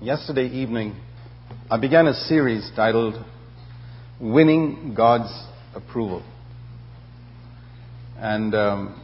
Yesterday evening, I began a series titled Winning God's Approval. And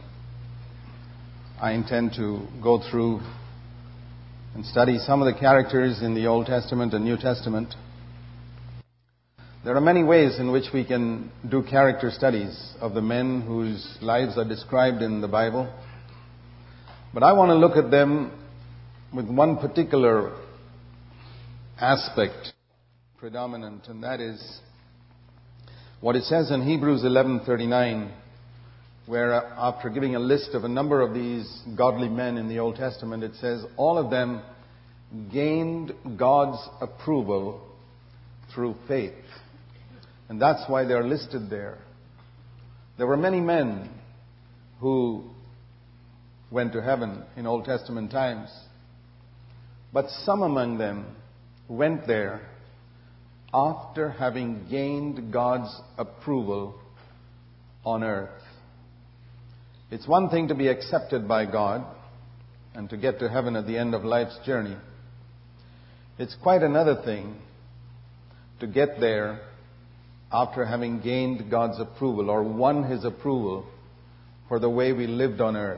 I intend to go through and study some of the characters in the Old Testament and New Testament. There are many ways in which we can do character studies of the men whose lives are described in the Bible. But I want to look at them with one particular aspect predominant, and that is what it says in Hebrews 11:39, where after giving a list of a number of these godly men in the Old Testament, it says all of them gained God's approval through faith. And that's why they're listed there. There were many men who went to heaven in Old Testament times, but some among them went there after having gained God's approval on earth. It's one thing to be accepted by God and to get to heaven at the end of life's journey. It's quite another thing to get there after having gained God's approval or won His approval for the way we lived on earth.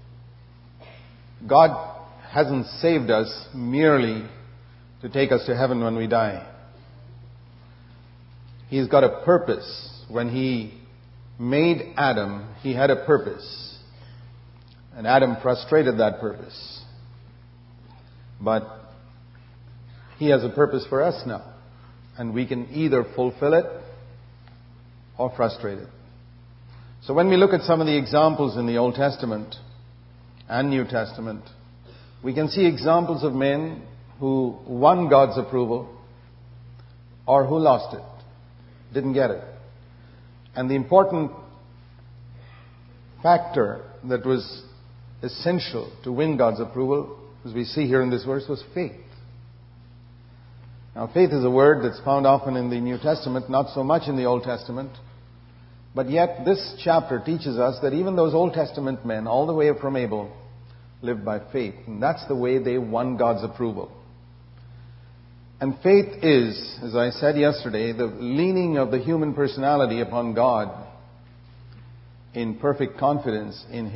God hasn't saved us merely to take us to heaven when we die. He's got a purpose. When He made Adam, He had a purpose. And Adam frustrated that purpose. But He has a purpose for us now. And we can either fulfill it or frustrate it. So when we look at some of the examples in the Old Testament and New Testament, we can see examples of men who won God's approval or who lost it, didn't get it. And the important factor that was essential to win God's approval, as we see here in this verse, was faith. Now, faith is a word that's found often in the New Testament, not so much in the Old Testament. But yet, this chapter teaches us that even those Old Testament men, all the way from Abel, lived by faith. And that's the way they won God's approval. And faith is, as I said yesterday, the leaning of the human personality upon God in perfect confidence in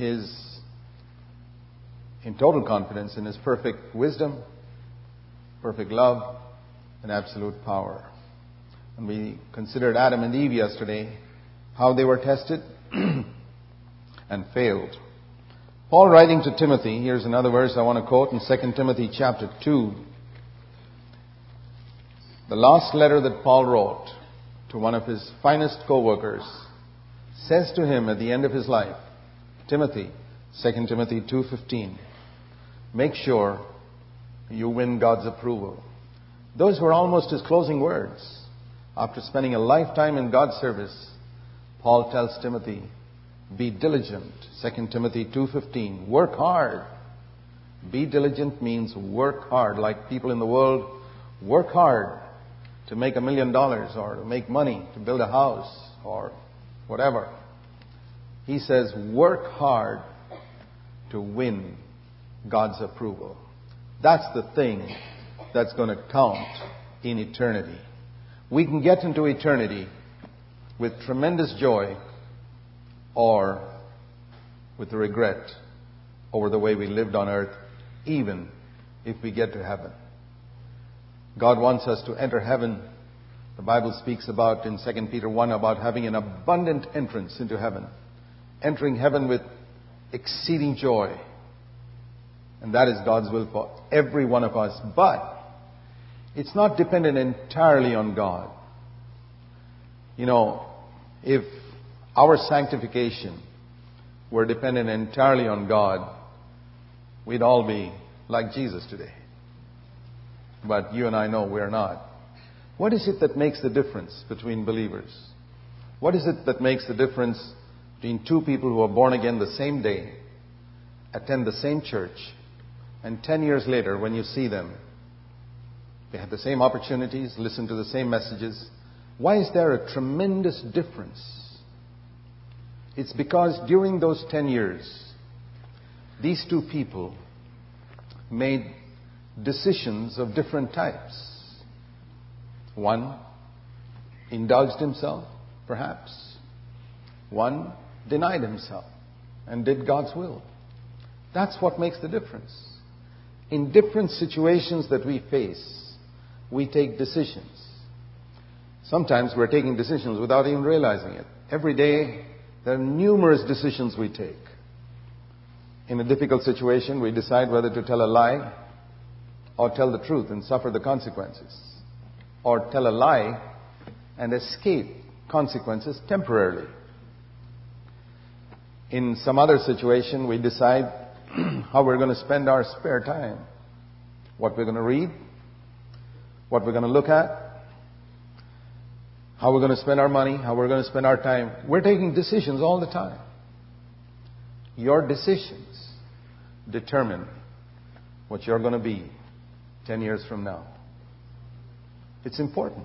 total confidence in His perfect wisdom, perfect love, and absolute power. And we considered Adam and Eve yesterday, how they were tested and failed. Paul writing to Timothy, here's another verse I want to quote in 2 Timothy chapter 2. The last letter that Paul wrote to one of his finest co-workers says to him at the end of his life, Timothy, 2 Timothy 2:15, make sure you win God's approval. Those were almost his closing words. After spending a lifetime in God's service, Paul tells Timothy, be diligent. 2 Timothy 2:15. Work hard. Be diligent means work hard. Like people in the world work hard to make $1 million or to make money, to build a house or whatever. He says work hard to win God's approval. That's the thing that's going to count in eternity. We can get into eternity with tremendous joy or with regret over the way we lived on earth, even if we get to heaven. God wants us to enter heaven. The Bible speaks about, in 2 Peter 1, about having an abundant entrance into heaven. Entering heaven with exceeding joy. And that is God's will for every one of us. But it's not dependent entirely on God. You know, if our sanctification were dependent entirely on God, we'd all be like Jesus today. But you and I know we're not. What is it that makes the difference between believers? What is it that makes the difference between two people who are born again the same day, attend the same church, and 10 years later when you see them, they have the same opportunities, listen to the same messages? Why is there a tremendous difference? It's because during those 10 years, these two people made decisions of different types. One indulged himself, perhaps. One denied himself and did God's will. That's what makes the difference. In different situations that we face, we take decisions. Sometimes we're taking decisions without even realizing it. Every day, there are numerous decisions we take. In a difficult situation, we decide whether to tell a lie or tell the truth and suffer the consequences. Or tell a lie and escape consequences temporarily. In some other situation, we decide how we're going to spend our spare time. What we're going to read, what we're going to look at, how we're going to spend our money, how we're going to spend our time. We're taking decisions all the time. Your decisions determine what you're going to be 10 years from now. It's important.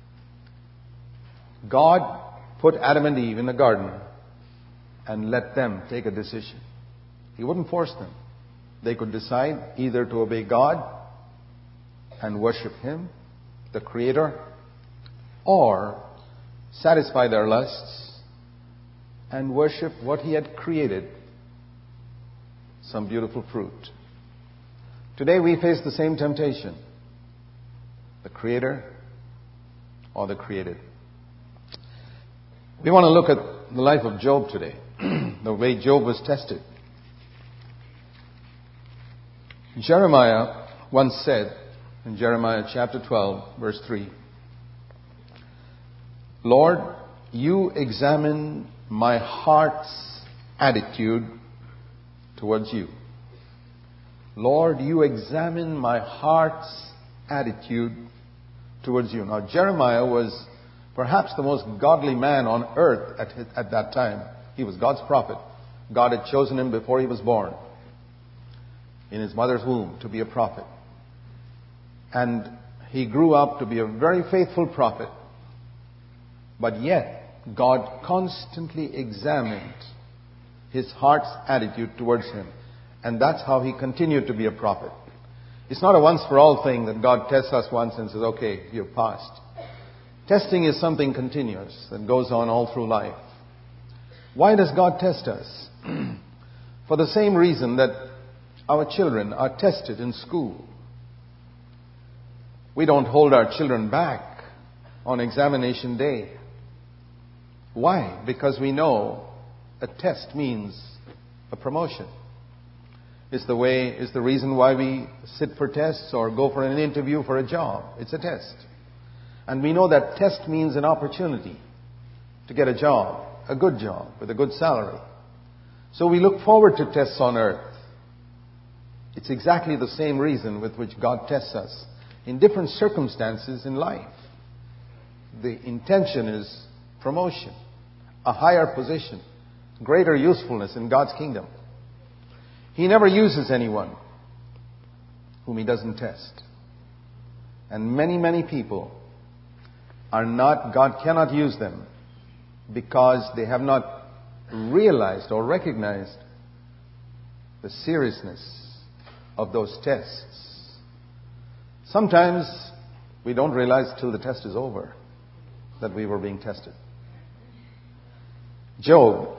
God put Adam and Eve in the garden and let them take a decision. He wouldn't force them. They could decide either to obey God and worship Him, the Creator, or satisfy their lusts and worship what He had created, some beautiful fruit. Today we face the same temptation, the Creator or the created. We want to look at the life of Job today, the way Job was tested. Jeremiah once said in Jeremiah chapter 12, verse 3, Lord, you examine my heart's attitude towards you. Lord, you examine my heart's attitude towards you. Now, Jeremiah was perhaps the most godly man on earth at that time. He was God's prophet. God had chosen him before he was born, in his mother's womb, to be a prophet. And he grew up to be a very faithful prophet. But yet, God constantly examined his heart's attitude towards him. And that's how he continued to be a prophet. It's not a once-for-all thing that God tests us once and says, okay, you've passed. Testing is something continuous that goes on all through life. Why does God test us? For the same reason that our children are tested in school. We don't hold our children back on examination day. Why? Because we know a test means a promotion. It's the reason why we sit for tests or go for an interview for a job. It's a test. And we know that test means an opportunity to get a job, a good job, with a good salary. So we look forward to tests on earth. It's exactly the same reason with which God tests us in different circumstances in life. The intention is promotion, a higher position, greater usefulness in God's kingdom. He never uses anyone whom He doesn't test. And many, many people God cannot use them because they have not realized or recognized the seriousness of those tests. Sometimes we don't realize till the test is over that we were being tested. Job.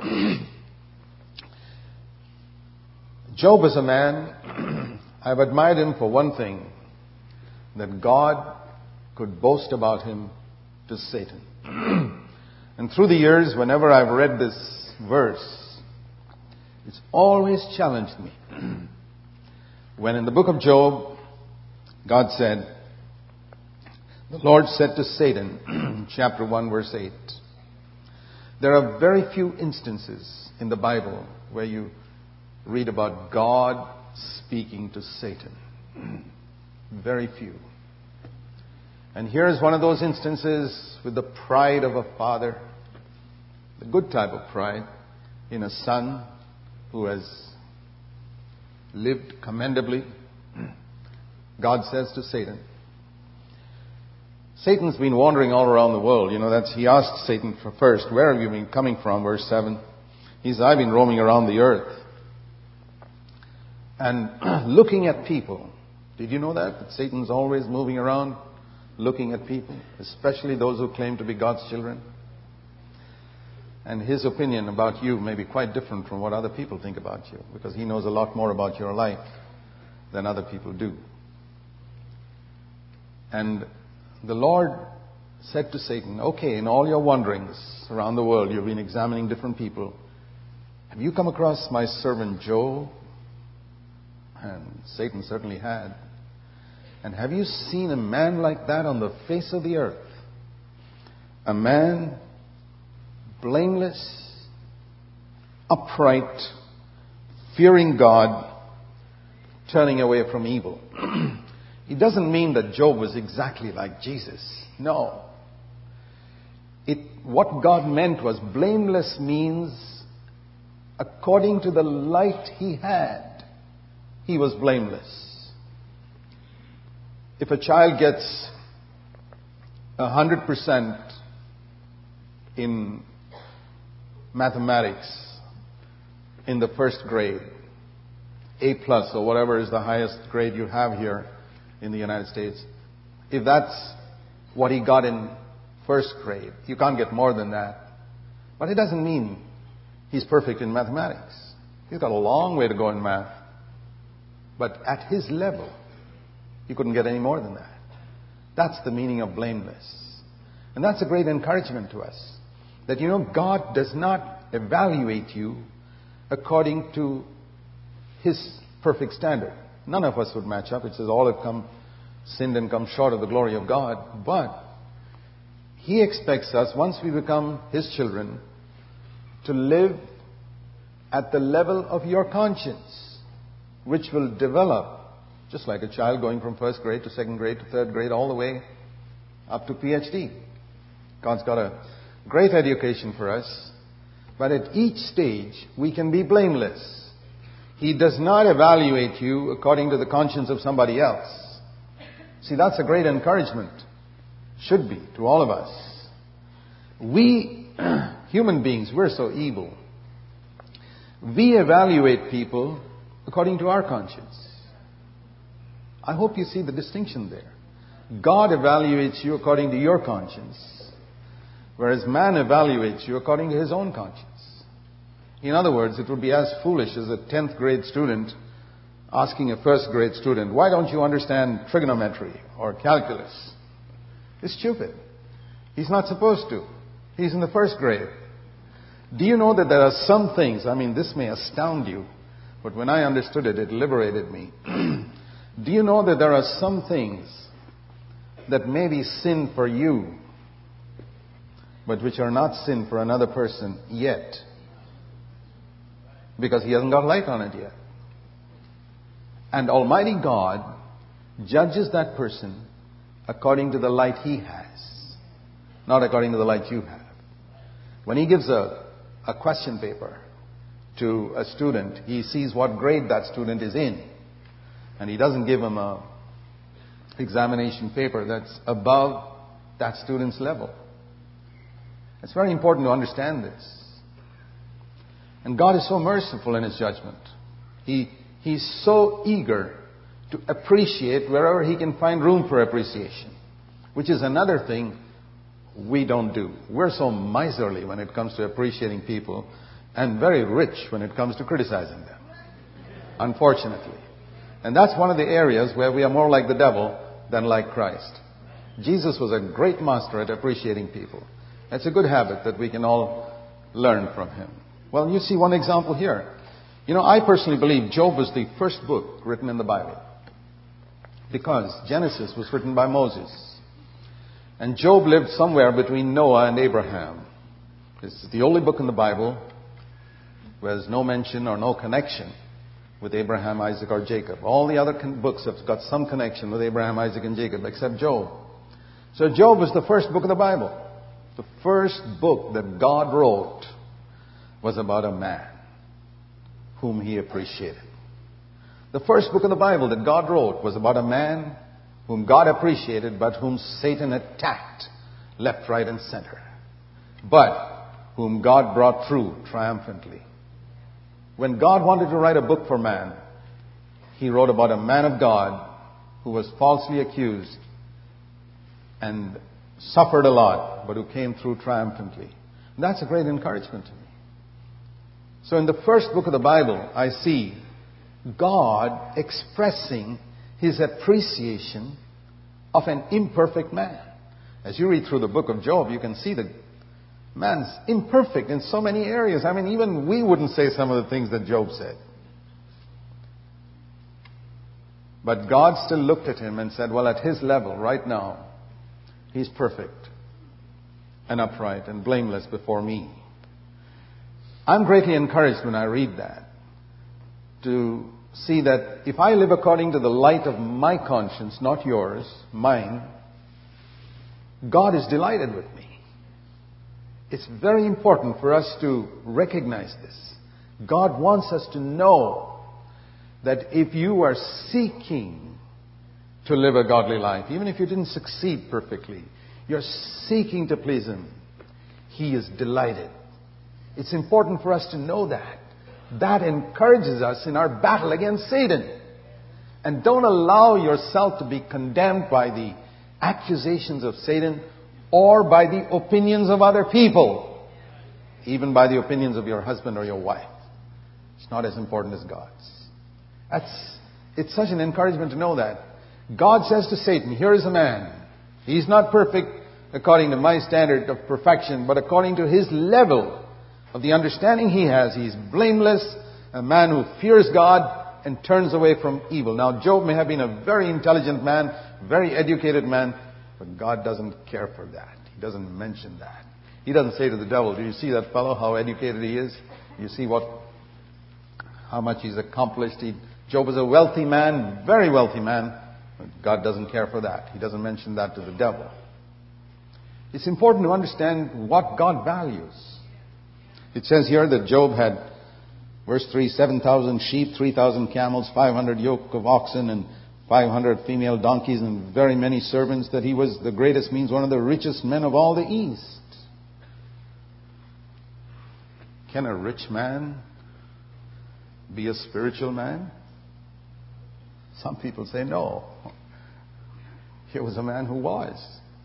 Job is a man, I've admired him for one thing, that God could boast about him to Satan. And through the years, whenever I've read this verse, it's always challenged me. When in the book of Job, God said, the Lord said to Satan, chapter 1, verse 8, there are very few instances in the Bible where you read about God speaking to Satan. Very few. And here's one of those instances with the pride of a father, the good type of pride, in a son who has lived commendably. God says to Satan, Satan's been wandering all around the world. He asked Satan first, where have you been coming from? Verse 7. He says, I've been roaming around the earth and looking at people Did you know that Satan's always moving around looking at people, especially those who claim to be God's children? And his opinion about you may be quite different from what other people think about you, because he knows a lot more about your life than other people do. And the Lord said to Satan, okay, in all your wanderings around the world, you've been examining different people. Have you come across my servant Job? And Satan certainly had. And have you seen a man like that on the face of the earth? A man blameless, upright, fearing God, turning away from evil. It doesn't mean that Job was exactly like Jesus. No. What God meant was blameless means according to the light he had, he was blameless. If a child gets 100% in mathematics in the first grade, A+ or whatever is the highest grade you have here in the United States, if that's what he got in first grade, you can't get more than that. But it doesn't mean he's perfect in mathematics. He's got a long way to go in math. But at his level, he couldn't get any more than that. That's the meaning of blameless. And that's a great encouragement to us. That, God does not evaluate you according to his perfect standard. None of us would match up. It says all have sinned and come short of the glory of God. But he expects us, once we become his children, to live at the level of your conscience, which will develop just like a child going from first grade to second grade to third grade all the way up to PhD. God's got a great education for us, but at each stage we can be blameless. He does not evaluate you according to the conscience of somebody else. See, that's a great encouragement. Should be to all of us. We, human beings, we're so evil. We evaluate people according to our conscience. I hope you see the distinction there. God evaluates you according to your conscience, whereas man evaluates you according to his own conscience. In other words, it would be as foolish as a 10th grade student asking a first grade student, why don't you understand trigonometry or calculus? It's stupid. He's not supposed to. He's in the first grade. Do you know that there are some things, this may astound you, but when I understood it, it liberated me. Do you know that there are some things that may be sin for you, but which are not sin for another person yet? Because he hasn't got light on it yet. And Almighty God judges that person according to the light he has, not according to the light you have. When he gives a question paper to a student, he sees what grade that student is in. And he doesn't give him an examination paper that's above that student's level. It's very important to understand this. And God is so merciful in his judgment. He's so eager to appreciate wherever he can find room for appreciation, which is another thing we don't do. We're so miserly when it comes to appreciating people and very rich when it comes to criticizing them, unfortunately. And that's one of the areas where we are more like the devil than like Christ. Jesus was a great master at appreciating people. It's a good habit that we can all learn from him. Well, you see one example here. I personally believe Job was the first book written in the Bible, because Genesis was written by Moses. And Job lived somewhere between Noah and Abraham. This is the only book in the Bible where there's no mention or no connection with Abraham, Isaac, or Jacob. All the other books have got some connection with Abraham, Isaac, and Jacob, except Job. So Job was the first book of the Bible. The first book that God wrote was about a man whom he appreciated. The first book of the Bible that God wrote was about a man whom God appreciated, but whom Satan attacked left, right, and center, but whom God brought through triumphantly. When God wanted to write a book for man, he wrote about a man of God who was falsely accused and suffered a lot, but who came through triumphantly. That's a great encouragement to me. So in the first book of the Bible, I see God expressing His appreciation of an imperfect man. As you read through the book of Job, you can see that man's imperfect in so many areas. I mean, even we wouldn't say some of the things that Job said. But God still looked at him and said, well, at his level, right now, he's perfect and upright and blameless before me. I'm greatly encouraged when I read that to see that if I live according to the light of my conscience, not yours, mine, God is delighted with me. It's very important for us to recognize this. God wants us to know that if you are seeking to live a godly life, even if you didn't succeed perfectly, you're seeking to please Him, He is delighted. It's important for us to know that. That encourages us in our battle against Satan. And don't allow yourself to be condemned by the accusations of Satan or by the opinions of other people, even by the opinions of your husband or your wife. It's not as important as God's. It's such an encouragement to know that. God says to Satan, here is a man. He's not perfect according to my standard of perfection, but according to his level of the understanding he has. He's blameless, a man who fears God and turns away from evil. Now, Job may have been a very intelligent man, very educated man, but God doesn't care for that. He doesn't mention that. He doesn't say to the devil, do you see that fellow, how educated he is? You see how much he's accomplished. Job is a wealthy man, very wealthy man, but God doesn't care for that. He doesn't mention that to the devil. It's important to understand what God values. It says here that Job had, verse 3, 7,000 sheep, 3,000 camels, 500 yoke of oxen, and 500 female donkeys, and very many servants, that he was the greatest, means one of the richest men of all the East. Can a rich man be a spiritual man? Some people say no. Here was a man who was.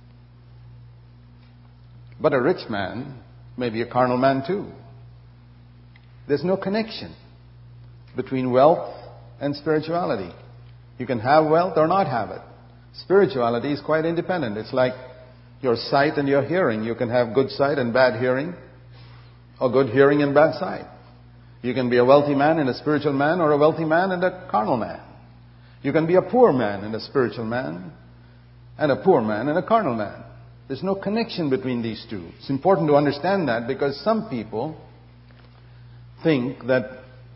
But a rich man may be a carnal man too. There's no connection between wealth and spirituality. You can have wealth or not have it. Spirituality is quite independent. It's like your sight and your hearing. You can have good sight and bad hearing, or good hearing and bad sight. You can be a wealthy man and a spiritual man, or a wealthy man and a carnal man. You can be a poor man and a spiritual man, and a poor man and a carnal man. There's no connection between these two. It's important to understand that, because some people think that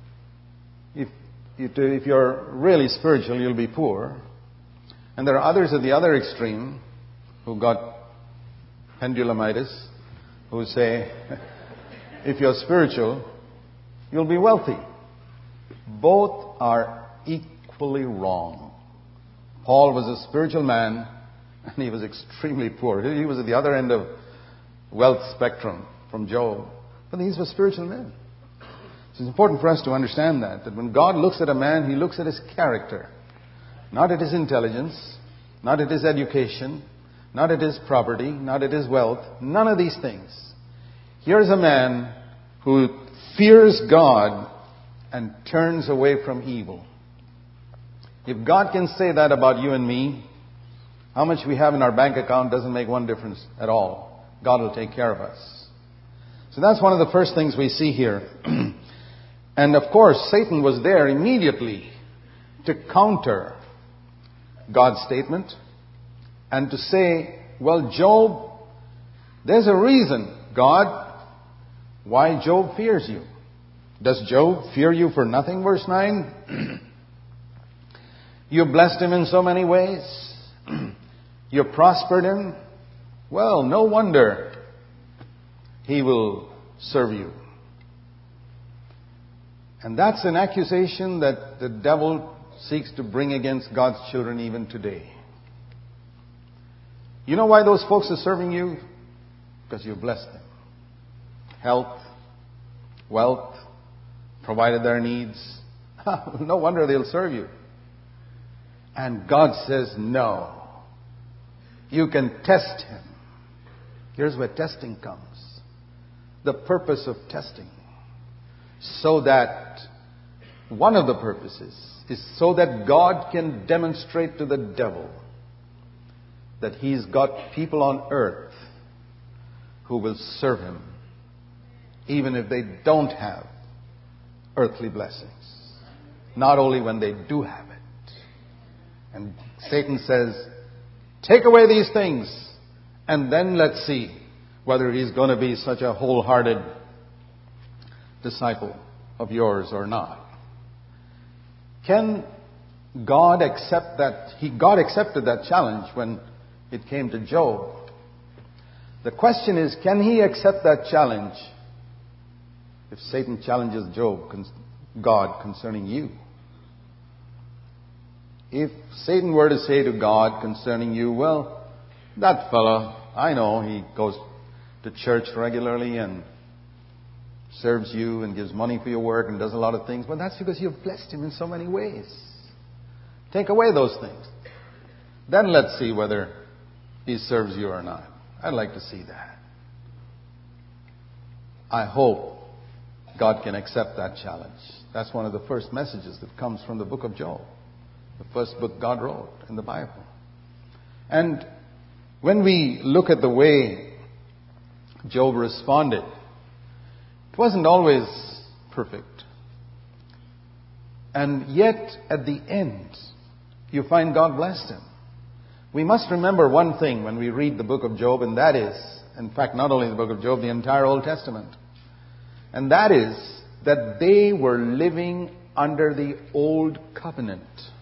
if you're really spiritual, you'll be poor. And there are others at the other extreme who got pendulumitis, who say, if you're spiritual, you'll be wealthy. Both are equally wrong. Paul was a spiritual man, and he was extremely poor. He was at the other end of wealth spectrum from Job. But these were spiritual men. So it's important for us to understand that when God looks at a man, He looks at his character. Not at his intelligence, not at his education, not at his property, not at his wealth. None of these things. Here's a man who fears God and turns away from evil. If God can say that about you and me, how much we have in our bank account doesn't make one difference at all. God will take care of us. So that's one of the first things we see here. And of course, Satan was there immediately to counter God's statement and to say, well, Job, there's a reason, God, why Job fears you. Does Job fear you for nothing? Verse 9. You blessed him in so many ways. You prospered him. Well, no wonder he will serve you. And that's an accusation that the devil seeks to bring against God's children even today. You know why those folks are serving you? Because you blessed them. Health, wealth, provided their needs. No wonder they'll serve you. And God says, no. You can test him. Here's where testing comes. The purpose of testing. So that, one of the purposes is so that God can demonstrate to the devil that he's got people on earth who will serve him, even if they don't have earthly blessings. Not only when they do have it. And Satan says, take away these things, and then let's see whether he's going to be such a wholehearted disciple of yours or not. Can God accept that? God accepted that challenge when it came to Job. The question is, can he accept that challenge if Satan challenges God concerning you? If Satan were to say to God concerning you, well, that fella, I know he goes to church regularly and serves you and gives money for your work and does a lot of things, but that's because you've blessed him in so many ways. Take away those things. Then let's see whether he serves you or not. I'd like to see that. I hope God can accept that challenge. That's one of the first messages that comes from the book of Job. The first book God wrote in the Bible. And when we look at the way Job responded, it wasn't always perfect. And yet, at the end, you find God blessed him. We must remember one thing when we read the book of Job, and that is, in fact, not only the book of Job, the entire Old Testament. And that is that they were living under the old covenant.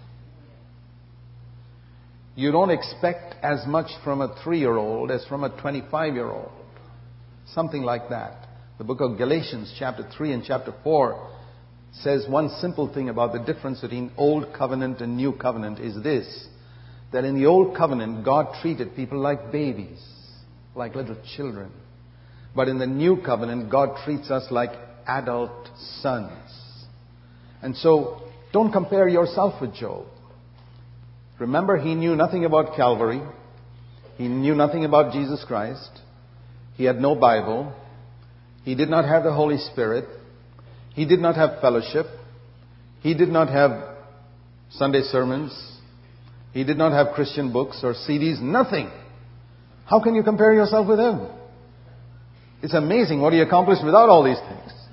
You don't expect as much from a 3-year-old as from a 25-year-old. Something like that. The book of Galatians chapter 3 and chapter 4 says one simple thing about the difference between Old Covenant and New Covenant is this. That in the Old Covenant, God treated people like babies, like little children. But in the New Covenant, God treats us like adult sons. And so, don't compare yourself with Job. Remember, he knew nothing about Calvary. He knew nothing about Jesus Christ. He had no Bible. He did not have the Holy Spirit. He did not have fellowship. He did not have Sunday sermons. He did not have Christian books or CDs. Nothing. How can you compare yourself with him? It's amazing what he accomplished without all these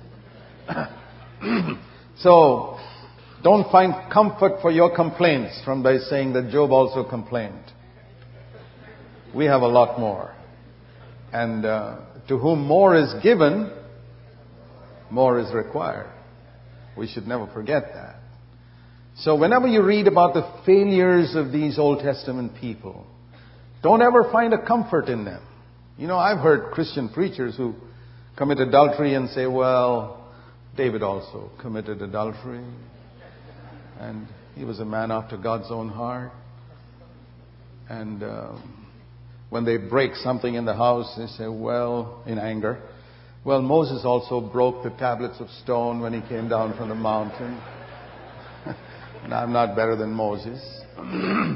things. So, don't find comfort for your complaints from by saying that Job also complained. We have a lot more. And to whom more is given, more is required. We should never forget that. So whenever you read about the failures of these Old Testament people, don't ever find a comfort in them. You know, I've heard Christian preachers who commit adultery and say, well, David also committed adultery. And he was a man after God's own heart. And when they break something in the house, they say, well, in anger, well, Moses also broke the tablets of stone when he came down from the mountain. And I'm not better than Moses. Do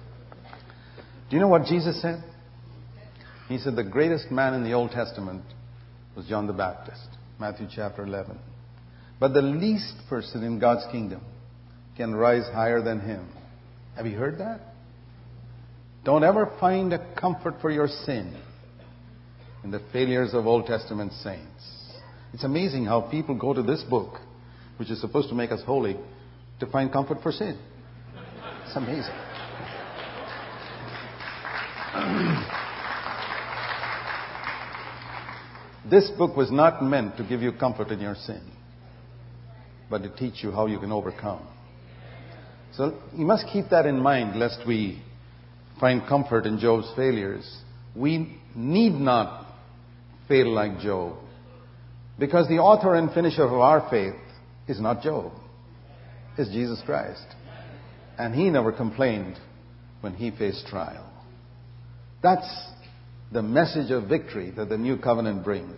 you know what Jesus said? He said the greatest man in the Old Testament was John the Baptist. Matthew chapter 11. But the least person in God's kingdom can rise higher than him. Have you heard that? Don't ever find a comfort for your sin in the failures of Old Testament saints. It's amazing how people go to this book, which is supposed to make us holy, to find comfort for sin. It's amazing. This book was not meant to give you comfort in your sin, but to teach you how you can overcome. So you must keep that in mind lest we find comfort in Job's failures. We need not fail like Job, because the author and finisher of our faith is not Job. It's Jesus Christ. And he never complained when he faced trial. That's the message of victory that the new covenant brings.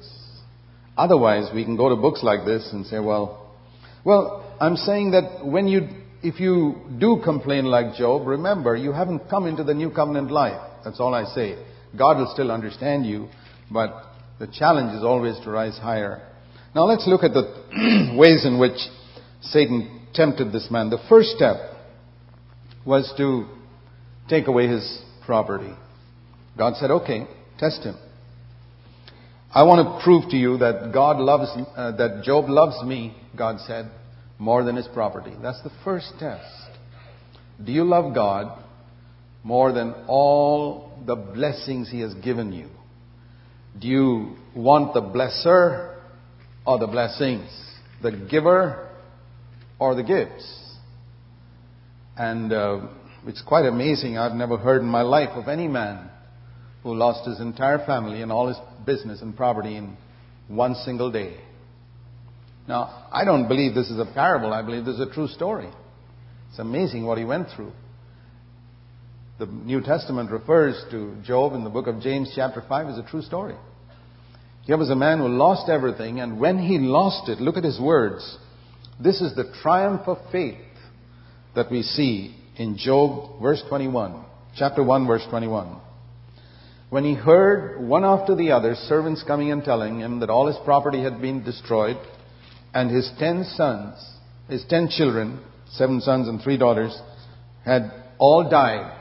Otherwise, we can go to books like this and say, well, I'm saying that if you do complain like Job, remember, you haven't come into the new covenant life. That's all I say. God will still understand you, but the challenge is always to rise higher. Now let's look at the ways in which Satan tempted this man. The first step was to take away his property. God said, okay, test him. I want to prove to you that that Job loves me, God said, more than his property. That's the first test. Do you love God more than all the blessings He has given you? Do you want the blesser or the blessings? The giver or the gifts? And it's quite amazing. I've never heard in my life of any man who lost his entire family and all his business and property in one single day. Now, I don't believe this is a parable. I believe this is a true story. It's amazing what he went through. The New Testament refers to Job in the book of James chapter 5 as a true story. Here was a man who lost everything, and when he lost it, look at his words. This is the triumph of faith that we see in Job verse 21, chapter 1 verse 21. When he heard one after the other servants coming and telling him that all his property had been destroyed, and his 10 children, 7 sons and 3 daughters, had all died.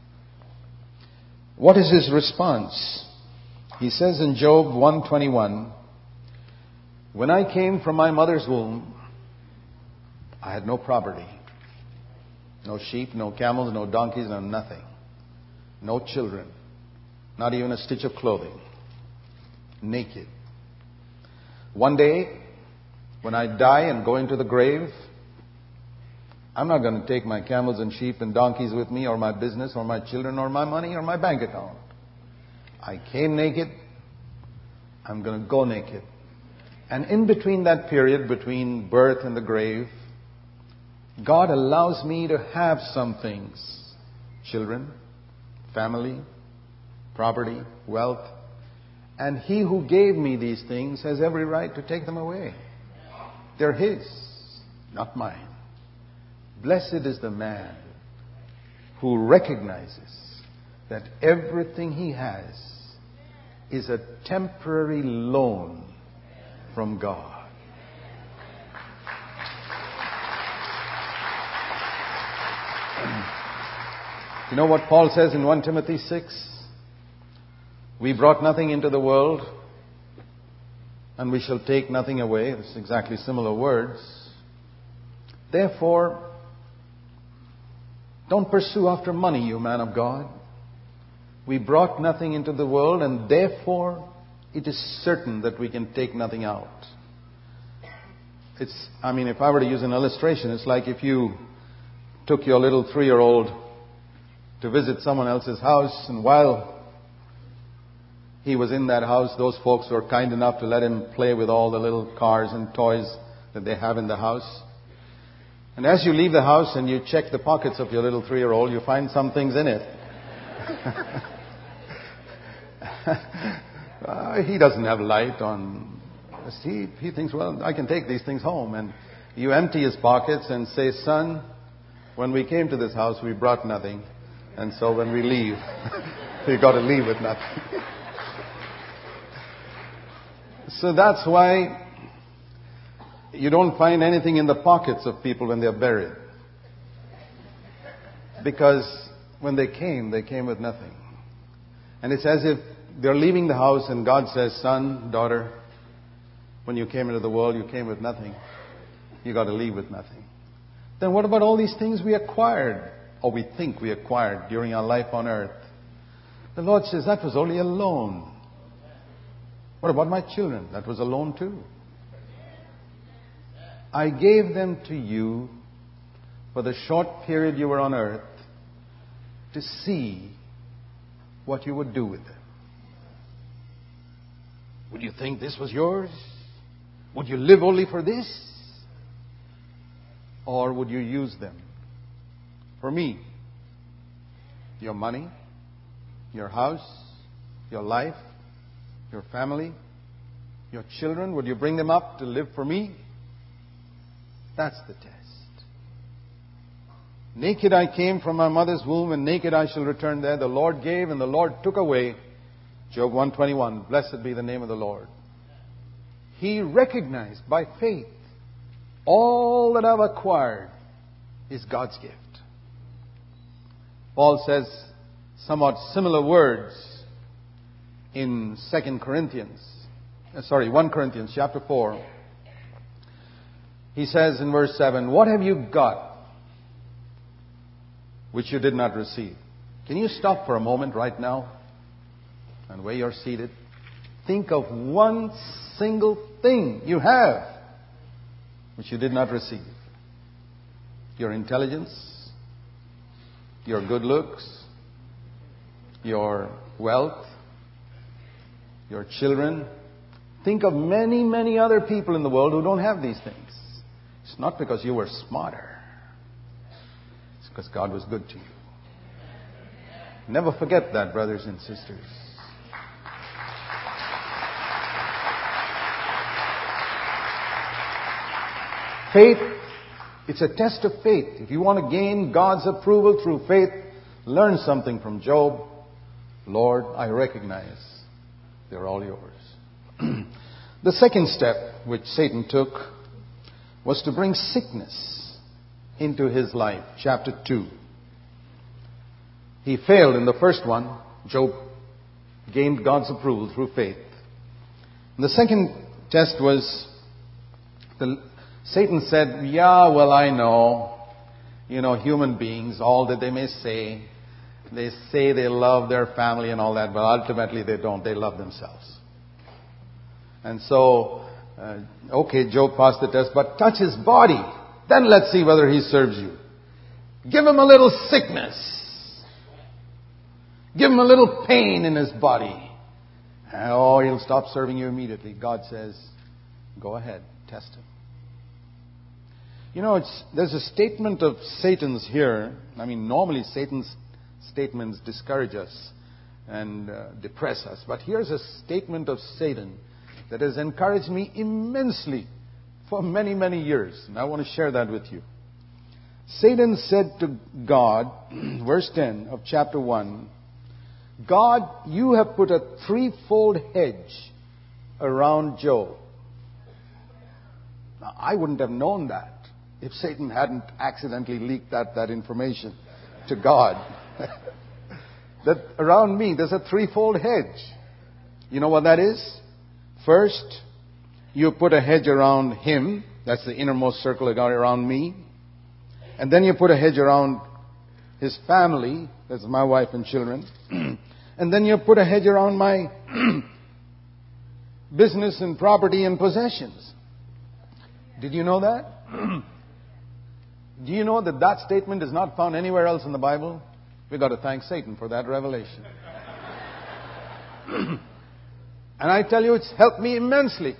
What is his response? He says in Job 1:21, when I came from my mother's womb, I had no property. No sheep, no camels, no donkeys, no nothing. No children. Not even a stitch of clothing. Naked. One day, when I die and go into the grave, I'm not going to take my camels and sheep and donkeys with me, or my business, or my children, or my money, or my bank account. I came naked. I'm going to go naked. And in between that period, between birth and the grave, God allows me to have some things. Children, family, property, wealth. And He who gave me these things has every right to take them away. They're His, not mine. Blessed is the man who recognizes that everything he has is a temporary loan from God. You know what Paul says in 1 Timothy 6? We brought nothing into the world, and we shall take nothing away. It's exactly similar words. Therefore, don't pursue after money, you man of God. We brought nothing into the world, and therefore it is certain that we can take nothing out. If I were to use an illustration, it's like if you took your little 3-year-old to visit someone else's house, and while he was in that house, those folks were kind enough to let him play with all the little cars and toys that they have in the house. And as you leave the house and you check the pockets of your little 3-year-old, you find some things in it. He doesn't have light on. He thinks, well, I can take these things home. And you empty his pockets and say, son, when we came to this house, we brought nothing. And so when we leave, we've got to leave with nothing. So that's why you don't find anything in the pockets of people when they're buried. Because when they came with nothing. And it's as if they're leaving the house and God says, son, daughter, when you came into the world, you came with nothing. You got to leave with nothing. Then what about all these things we acquired, or we think we acquired during our life on earth? The Lord says, that was only a loan. What about my children? That was a loan too. I gave them to you for the short period you were on earth to see what you would do with them. Would you think this was yours? Would you live only for this? Or would you use them for me? Your money, your house, your life, your family, your children, would you bring them up to live for me? That's the test. Naked I came from my mother's womb, and naked I shall return there. The Lord gave, and the Lord took away. Job 121, blessed be the name of the Lord. He recognized by faith, all that I've acquired is God's gift. Paul says somewhat similar words in 1 Corinthians chapter 4. He says in verse 7, what have you got which you did not receive? Can you stop for a moment right now? And where you're seated, think of one single thing you have which you did not receive. Your intelligence, your good looks, your wealth, your children. Think of many, many other people in the world who don't have these things. It's not because you were smarter. It's because God was good to you. Never forget that, brothers and sisters. Faith, it's a test of faith. If you want to gain God's approval through faith, learn something from Job. Lord, I recognize they're all yours. The second step which Satan took was to bring sickness into his life. Chapter 2. He failed in the first one. Job gained God's approval through faith. And the second test was, Satan said, yeah, well, I know, human beings, all that they may say, they say they love their family and all that, but ultimately they don't. They love themselves. And so, okay, Job passed the test, but touch his body. Then let's see whether he serves you. Give him a little sickness. Give him a little pain in his body. Oh, he'll stop serving you immediately. God says, go ahead, test him. There's a statement of Satan's here. Normally Satan's statements discourage us and depress us. But here's a statement of Satan that has encouraged me immensely for many, many years. And I want to share that with you. Satan said to God, verse 10 of chapter 1, God, you have put a threefold hedge around Job. Now, I wouldn't have known that if Satan hadn't accidentally leaked that information to God. That around me there's a threefold hedge. You know what that is? First, you put a hedge around him. That's the innermost circle around me. And then you put a hedge around his family. That's my wife and children. And then you put a hedge around my business and property and possessions. Did you know that? Do you know that statement is not found anywhere else in the Bible? We've got to thank Satan for that revelation. And I tell you, it's helped me immensely.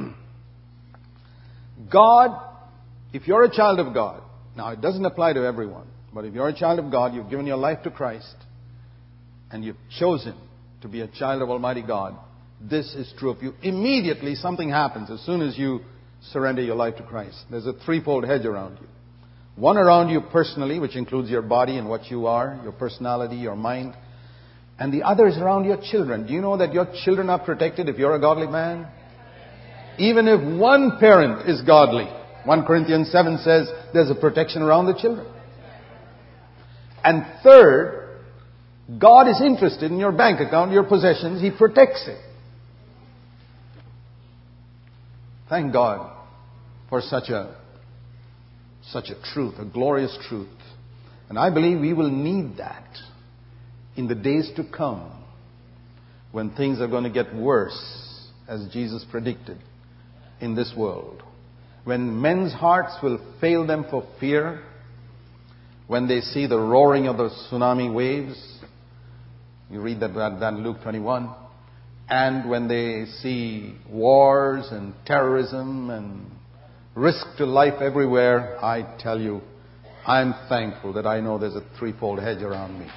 God, if you're a child of God, now it doesn't apply to everyone, but if you're a child of God, you've given your life to Christ, and you've chosen to be a child of Almighty God, this is true of you. Immediately something happens as soon as you surrender your life to Christ. There's a threefold hedge around you. One around you personally, which includes your body and what you are, your personality, your mind. And the other is around your children. Do you know that your children are protected if you're a godly man? Even if one parent is godly. 1 Corinthians 7 says there's a protection around the children. And third, God is interested in your bank account, your possessions. He protects it. Thank God for such a truth, a glorious truth. And I believe we will need that in the days to come when things are going to get worse, as Jesus predicted, in this world. When men's hearts will fail them for fear, when they see the roaring of the tsunami waves. You read that in Luke 21. And when they see wars and terrorism and risk to life everywhere, I tell you, I'm thankful that I know there's a threefold hedge around me.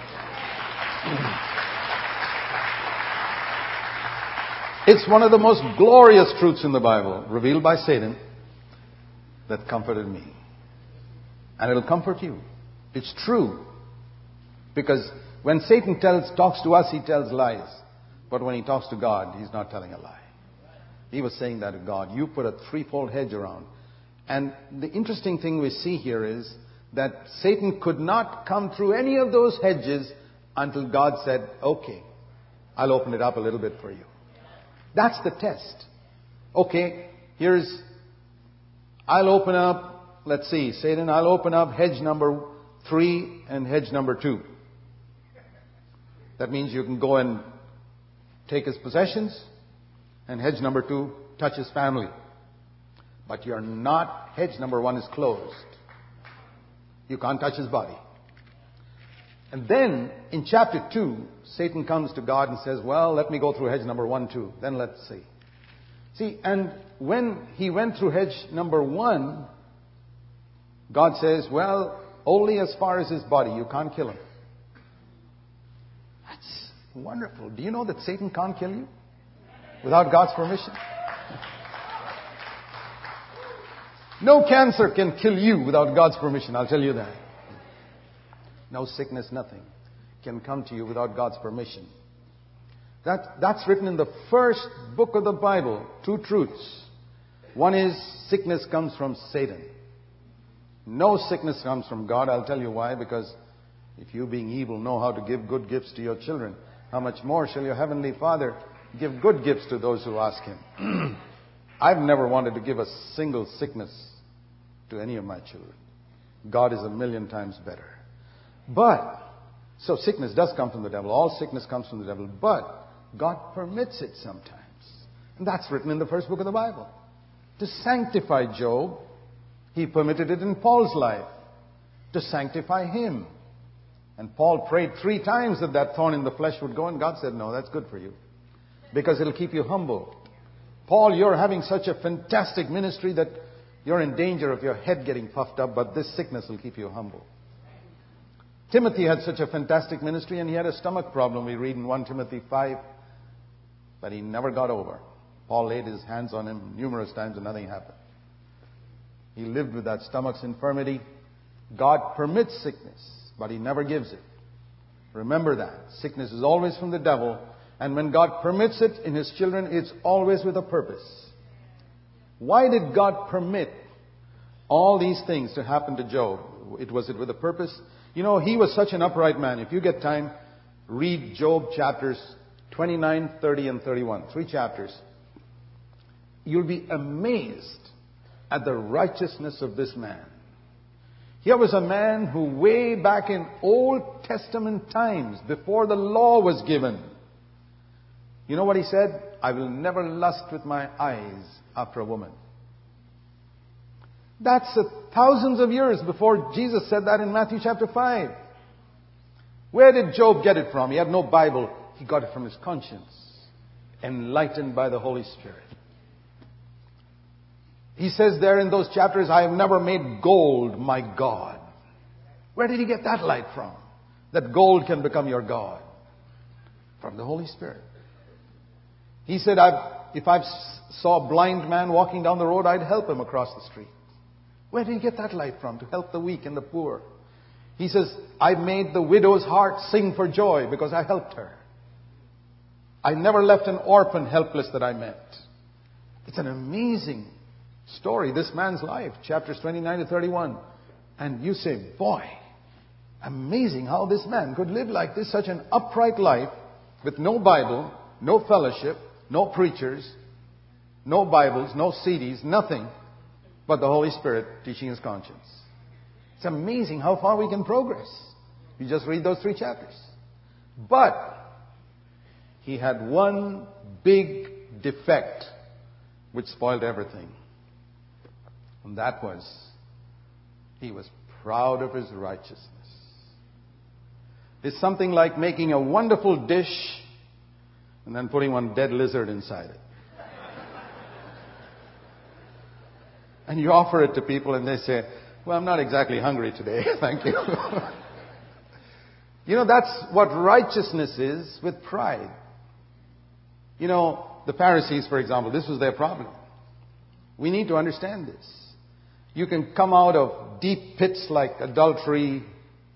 It's one of the most glorious truths in the Bible, revealed by Satan, that comforted me. And it'll comfort you. It's true. Because when Satan talks to us, he tells lies. But when he talks to God, he's not telling a lie. He was saying that to God. You put a threefold hedge around. And the interesting thing we see here is that Satan could not come through any of those hedges until God said, okay, I'll open it up a little bit for you. That's the test. Okay, I'll open up, let's see, Satan, I'll open up hedge number 3 and hedge number 2. That means you can go and take his possessions, and hedge number 2, touch his family. But hedge number 1 is closed. You can't touch his body. And then, in chapter 2, Satan comes to God and says, well, let me go through hedge number 1 too. Then let's see. See, and when he went through hedge number 1, God says, well, only as far as his body. You can't kill him. That's wonderful. Do you know that Satan can't kill you without God's permission? No cancer can kill you without God's permission, I'll tell you that. No sickness, nothing can come to you without God's permission. That's written in the first book of the Bible. 2 truths. One is sickness comes from Satan. No sickness comes from God. I'll tell you why. Because if you being evil know how to give good gifts to your children, how much more shall your heavenly Father give good gifts to those who ask him? I've never wanted to give a single sickness to any of my children. God is a million times better. So sickness does come from the devil. All sickness comes from the devil. But God permits it sometimes. And that's written in the first book of the Bible. To sanctify Job, he permitted it in Paul's life. To sanctify him. And Paul prayed 3 times that thorn in the flesh would go. And God said, no, that's good for you. Because it'll keep you humble. Paul, you're having such a fantastic ministry that you're in danger of your head getting puffed up. But this sickness will keep you humble. Timothy had such a fantastic ministry and he had a stomach problem. We read in 1 Timothy 5. But he never got over. Paul laid his hands on him numerous times and nothing happened. He lived with that stomach's infirmity. God permits sickness, but he never gives it. Remember that. Sickness is always from the devil. And when God permits it in his children, it's always with a purpose. Why did God permit all these things to happen to Job? Was it with a purpose? You know, he was such an upright man. If you get time, read Job chapters 29, 30, and 31. 3 chapters. You'll be amazed at the righteousness of this man. Here was a man who way back in Old Testament times, before the law was given, you know what he said? I will never lust with my eyes after a woman. That's thousands of years before Jesus said that in Matthew chapter 5. Where did Job get it from? He had no Bible. He got it from his conscience, enlightened by the Holy Spirit. He says there in those chapters, I have never made gold my God. Where did he get that light from? That gold can become your God. From the Holy Spirit. He said, if I saw a blind man walking down the road, I'd help him across the street. Where did he get that light from? To help the weak and the poor. He says, I made the widow's heart sing for joy because I helped her. I never left an orphan helpless that I met. It's an amazing story, this man's life, chapters 29 to 31. And you say, boy, amazing how this man could live like this, such an upright life with no Bible, no fellowship, no preachers, no Bibles, no CDs, nothing but the Holy Spirit teaching his conscience. It's amazing how far we can progress. You just read those 3 chapters. But he had one big defect which spoiled everything. And that was, he was proud of his righteousness. It's something like making a wonderful dish and then putting one dead lizard inside it. And you offer it to people and they say, well, I'm not exactly hungry today. Thank you. You know, that's what righteousness is with pride. You know, the Pharisees, for example, this was their problem. We need to understand this. You can come out of deep pits like adultery,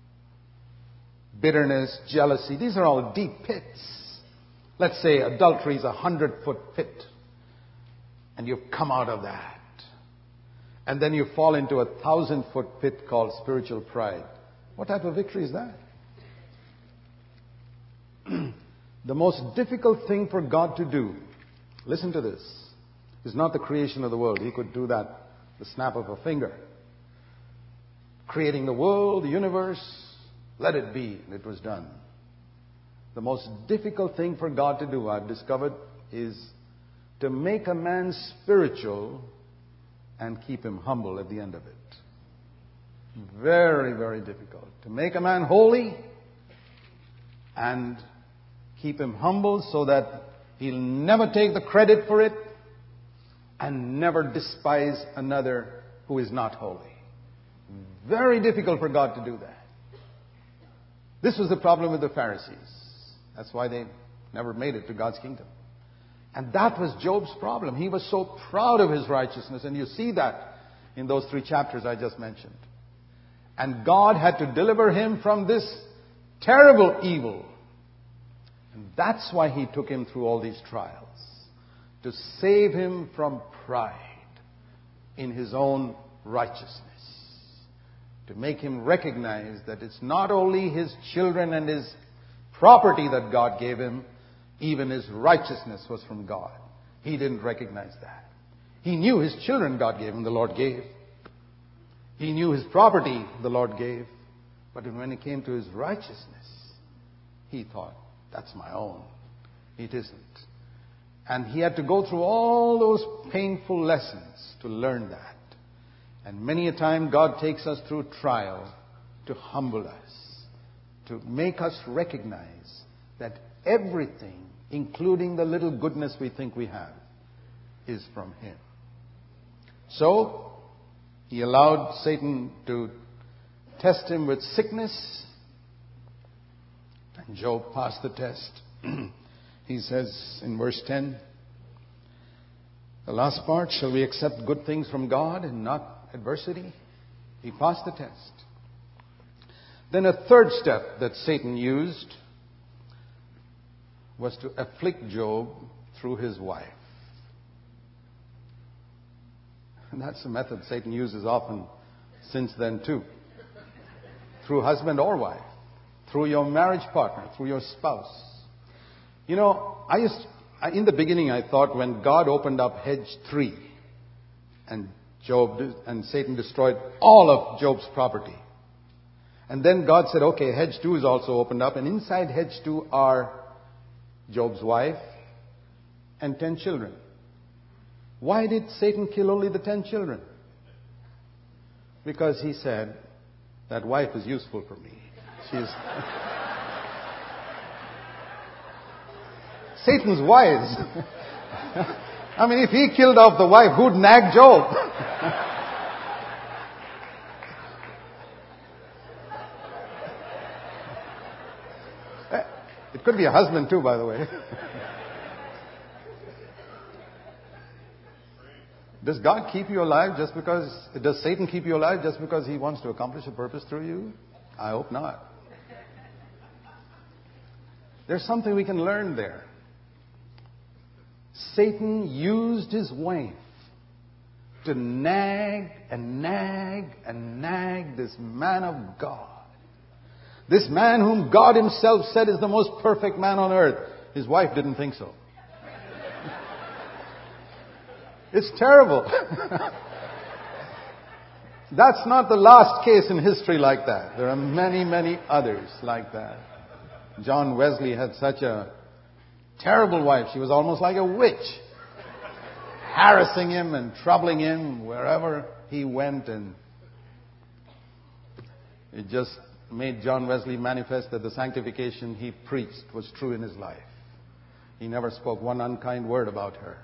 bitterness, jealousy. These are all deep pits. Let's say adultery is 100-foot pit, and you've come out of that. And then you fall into a 1,000-foot pit called spiritual pride. What type of victory is that? The most difficult thing for God to do, listen to this, is not the creation of the world. He could do that the snap of a finger. Creating the world, the universe, let it be. And it was done. The most difficult thing for God to do, I've discovered, is to make a man spiritual and keep him humble at the end of it. Very, very difficult. To make a man holy and keep him humble so that he'll never take the credit for it and never despise another who is not holy. Very difficult for God to do that. This was the problem with the Pharisees. That's why they never made it to God's kingdom. And that was Job's problem. He was so proud of his righteousness. And you see that in those 3 chapters I just mentioned. And God had to deliver him from this terrible evil. And that's why he took him through all these trials. To save him from pride in his own righteousness. To make him recognize that it's not only his children and his property that God gave him, even his righteousness was from God. He didn't recognize that. He knew his children God gave him, the Lord gave. He knew his property the Lord gave. But when it came to his righteousness, he thought, that's my own. It isn't. And he had to go through all those painful lessons to learn that. And many a time God takes us through trial to humble us, to make us recognize that everything, including the little goodness we think we have, is from him. So, he allowed Satan to test him with sickness. And Job passed the test. He says in verse 10, the last part, shall we accept good things from God and not adversity? He passed the test. Then a third step that Satan used was to afflict Job through his wife. And that's a method Satan uses often since then too. Through husband or wife. Through your marriage partner. Through your spouse. You know, in the beginning I thought when God opened up hedge 3 and Satan destroyed all of Job's property. And then God said, okay, hedge 2 is also opened up. And inside hedge 2 are Job's wife and 10 children. Why did Satan kill only the 10 children? Because he said, that wife is useful for me. She's Satan's wives. I mean, if he killed off the wife, who'd nag Job? It could be a husband too, by the way. Does God keep you alive does Satan keep you alive just because he wants to accomplish a purpose through you? I hope not. There's something we can learn there. Satan used his wife to nag and nag and nag this man of God. This man whom God himself said is the most perfect man on earth. His wife didn't think so. It's terrible. That's not the last case in history like that. There are many, many others like that. John Wesley had such a terrible wife. She was almost like a witch. Harassing him and troubling him wherever he went. And it just made John Wesley manifest that the sanctification he preached was true in his life. He never spoke one unkind word about her.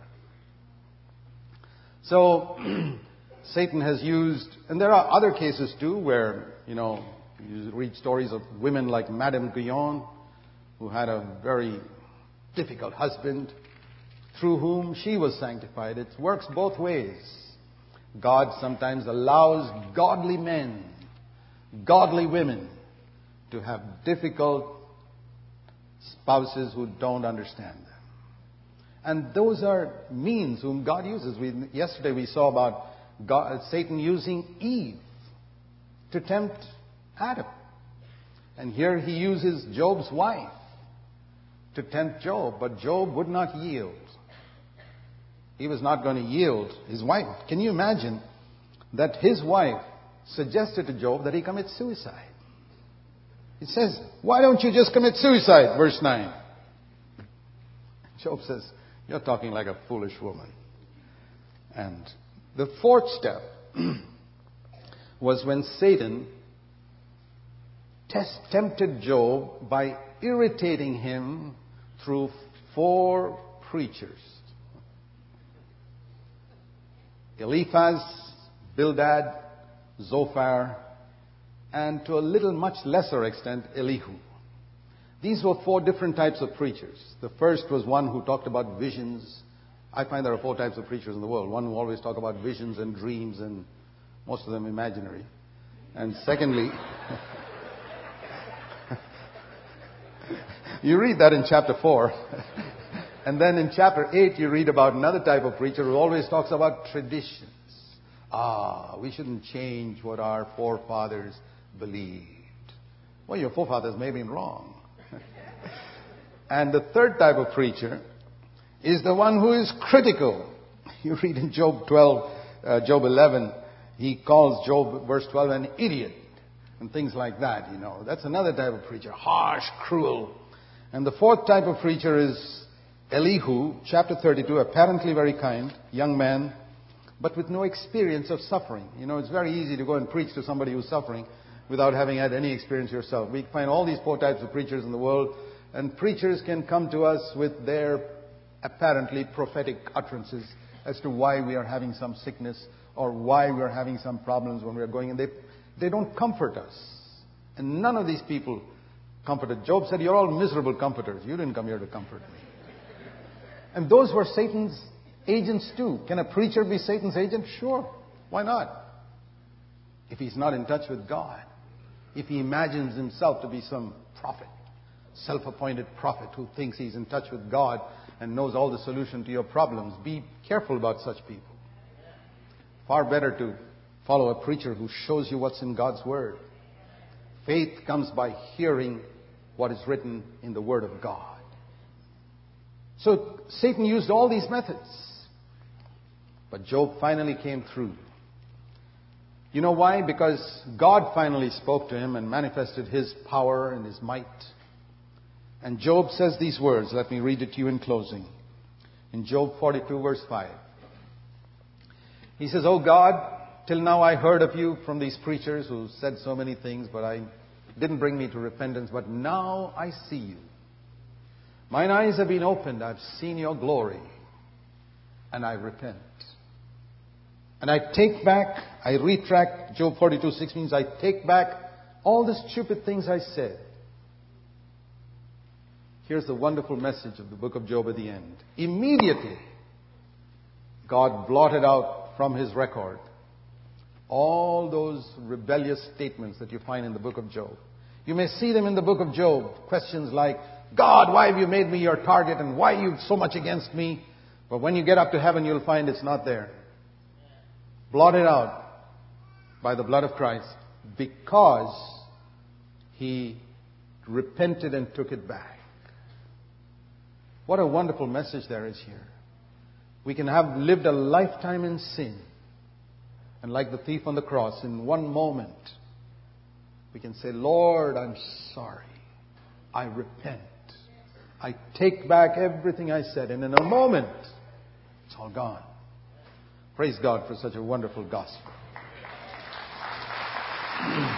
So, Satan has used, and there are other cases too where, you read stories of women like Madame Guyon, who had a very difficult husband, through whom she was sanctified. It works both ways. God sometimes allows godly men, godly women, to have difficult spouses who don't understand them. And those are means whom God uses. Yesterday we saw about Satan using Eve to tempt Adam. And here he uses Job's wife to tempt Job. But Job would not yield. He was not going to yield his wife. Can you imagine that his wife suggested to Job that he commit suicide? It says, why don't you just commit suicide? Verse 9. Job says, you're talking like a foolish woman. And the fourth step was when Satan tempted Job by irritating him through 4 preachers. Eliphaz, Bildad, Zophar, and to a little much lesser extent, Elihu. These were 4 different types of preachers. The first was one who talked about visions. I find there are 4 types of preachers in the world. One who always talk about visions and dreams, and most of them imaginary. And secondly, you read that in chapter 4. And then in chapter 8, you read about another type of preacher who always talks about traditions. We shouldn't change what our forefathers believed. Well, your forefathers may have been wrong. And the third type of preacher is the one who is critical. You read in Job 11, he calls Job, verse 12, an idiot. And things like that, That's another type of preacher. Harsh, cruel. And the fourth type of preacher is Elihu, chapter 32, apparently very kind, young man, but with no experience of suffering. It's very easy to go and preach to somebody who's suffering without having had any experience yourself. We find all these 4 types of preachers in the world, and preachers can come to us with their apparently prophetic utterances as to why we are having some sickness or why we are having some problems when we are going, and they don't comfort us. And none of these people comforted. Job said, you're all miserable comforters. You didn't come here to comfort me. And those were Satan's agents too. Can a preacher be Satan's agent? Sure. Why not? If he's not in touch with God. If he imagines himself to be some prophet, self-appointed prophet who thinks he's in touch with God and knows all the solution to your problems. Be careful about such people. Far better to follow a preacher who shows you what's in God's Word. Faith comes by hearing what is written in the Word of God. So Satan used all these methods. But Job finally came through. You know why? Because God finally spoke to him and manifested His power and His might. And Job says these words. Let me read it to you in closing. In Job 42 verse 5. He says, "O God, till now I heard of you from these preachers who said so many things, but I didn't bring me to repentance. But now I see you. Mine eyes have been opened. I've seen your glory. And I repent. And I retract, Job 42:6 means I take back all the stupid things I said." Here's the wonderful message of the book of Job at the end. Immediately, God blotted out from His record all those rebellious statements that you find in the book of Job. You may see them in the book of Job. Questions like, God, why have you made me your target, and why are you so much against me? But when you get up to heaven, you'll find it's not there. Blotted out by the blood of Christ, because he repented and took it back. What a wonderful message there is here. We can have lived a lifetime in sin, and like the thief on the cross, in one moment, we can say, Lord, I'm sorry. I repent. I take back everything I said. And in a moment, it's all gone. Praise God for such a wonderful gospel.